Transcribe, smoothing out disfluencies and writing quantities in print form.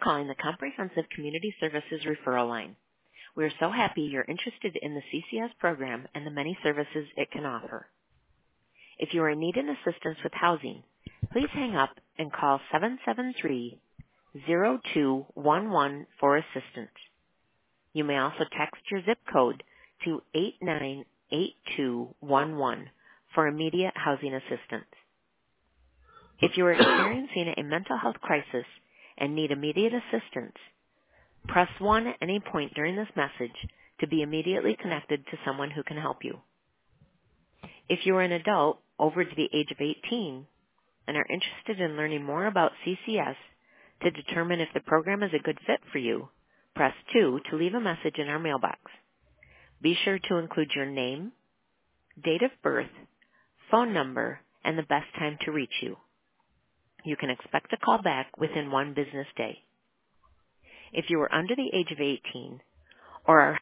calling the Comprehensive Community Services Referral Line. We are so happy you're interested in the CCS program and the many services it can offer. If you are in need of assistance with housing, please hang up and call 773-0211 for assistance. You may also text your zip code to 898211 for immediate housing assistance. If you are experiencing a mental health crisis and need immediate assistance, press 1 at any point during this message to be immediately connected to someone who can help you. If you are an adult over to the age of 18 and are interested in learning more about CCS to determine if the program is a good fit for you, press 2 to leave a message in our mailbox. Be sure to include your name, date of birth, phone number, and the best time to reach you. You can expect a call back within 1 business day. If you are under the age of 18 or are